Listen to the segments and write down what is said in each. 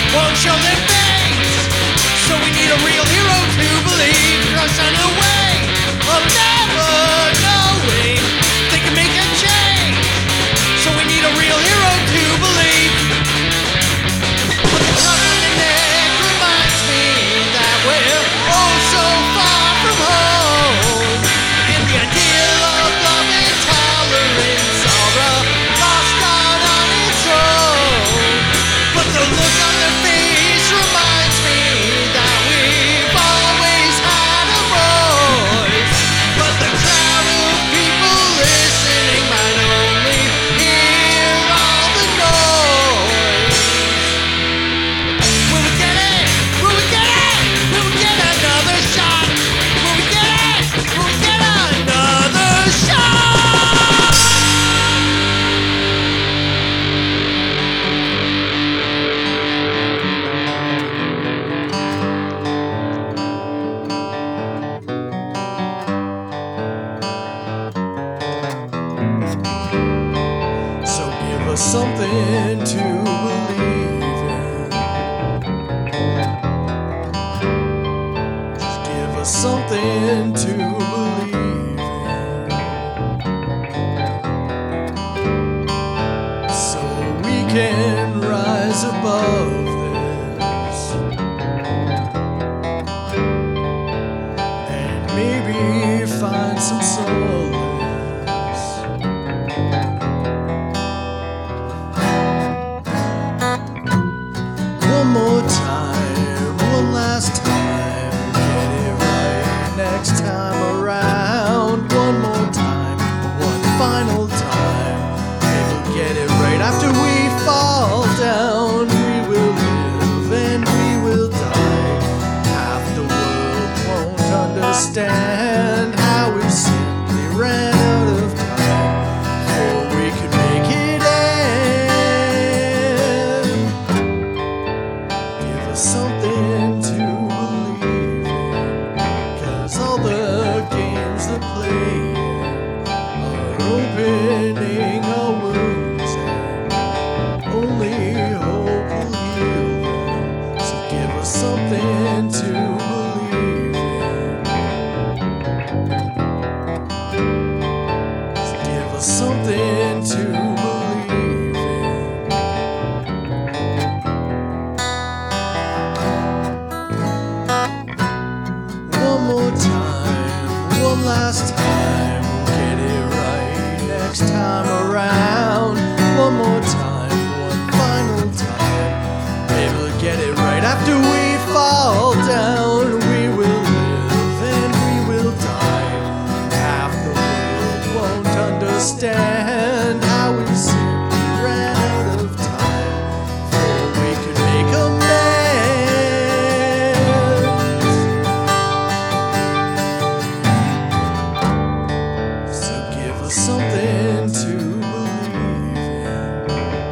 won't show their face. So we need a real hero to believe, crush on a way of never knowing they can make a change. So we need a real hero to believe. But the cut on the neck reminds me that we're oh so far from home, and the ideal of love and tolerance are lost out on its own. But the look on their face reminds me that we've always had a voice. But the crowd of people listening might only hear all the noise. Will we get it? Will we get it? Will we get another shot? Will we get it? Will we get another shot? So give us something to believe in. Just give us something to believe in, so we can rise above this and maybe find some solace. One more time, one last time, get it right next time around. One more time, one final time, maybe we'll get it right after we fall down. We will live and we will die. Half the world won't understand how we simply ran out of time before we could make it end. Give us something to believe in, 'cause all the games that play are opening our wounds, and only hope will heal them. So give us something to believe in. Just give us something to believe in. One more time, one last time, get it right next time around. One more time, one final time, maybe we'll get it right after we fall down. We will live and we will die. Half the world won't understand how we simply ran out of time before we could make amends. So give us something to believe in.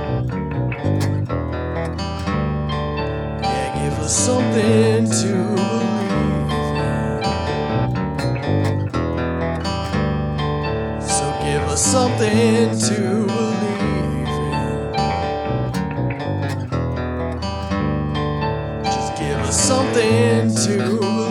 Yeah, give us something to believe in. So give us something to believe in. Just give us something to believe in.